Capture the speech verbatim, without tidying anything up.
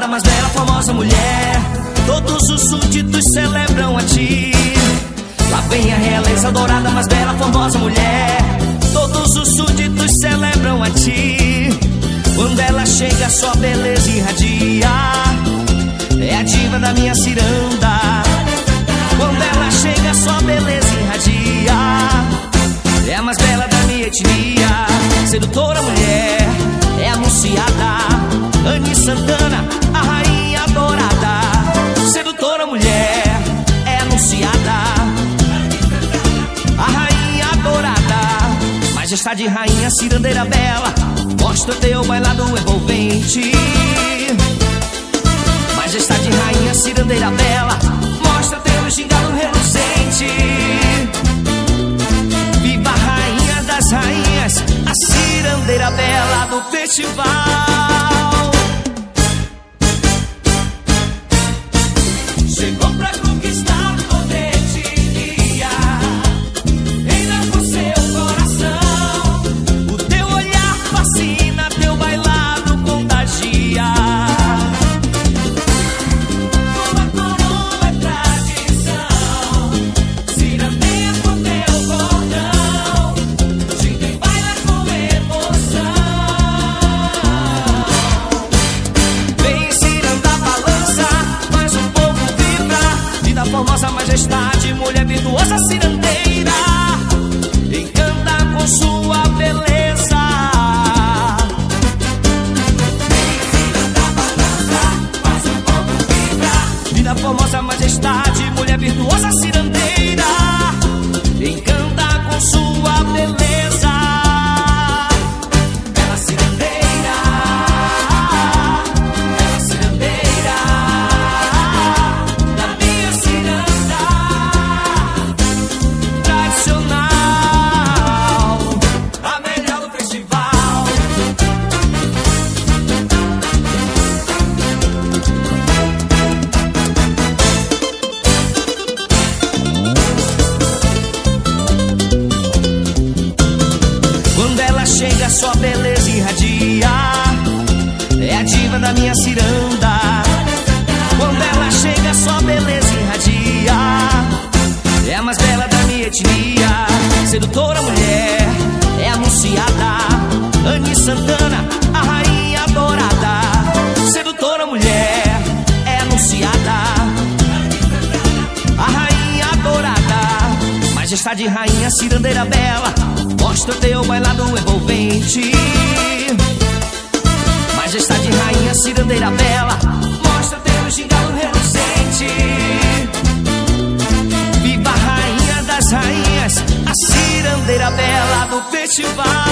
adorada, mais bela, famosa mulher. Todos os súditos celebram a ti. Lá vem a realeza dourada, mais bela, famosa mulher. Todos os súditos celebram a ti. Quando ela chega, sua beleza irradia. É a diva da minha ciranda. Quando ela chega, sua beleza irradia. É a mais bela da minha etnia. Sedutora mulher, é anunciada. Anny Santana, a rainha dourada. Sedutora mulher, é anunciada. A rainha dourada. Majestade rainha cirandeira bela, mostra teu bailado envolvente. Majestade rainha cirandeira bela, mostra teu gingado reluzente. Viva a rainha das rainhas, a cirandeira bela do festival. Chegou pra conquistar toda a etnia. Entra com seu coração. O teu olhar fascina, teu bailado contagia. Tua coroa é tradição. Cirandeia com teu cordão. De quem baila com emoção. Vem ciranda, balança, faz um povo vibra. Vida formosa, majestade, mulher virtuosa, cirandeira. Encanta com sua beleza. Vem ciranda, balança, faz um povo vibra. Vida formosa, majestade, mulher virtuosa, cirandeira. Encanta com sua beleza. Bela cirandeira, bela cirandeira, da minha ciranda tradicional, a melhor do festival. Quando ela chega, sua beleza irradia. É a diva da minha ciranda. Quando ela chega, sua beleza irradia. É a mais bela da minha etnia. Sedutora mulher, é anunciada. Anny Santana, a rainha dourada. Sedutora mulher, é anunciada. A rainha dourada. Majestade rainha cirandeira bela, mostra teu bailado envolvente. Majestade rainha cirandeira bela, mostra teu gingado reluzente. Viva a rainha das rainhas, a cirandeira bela do festival.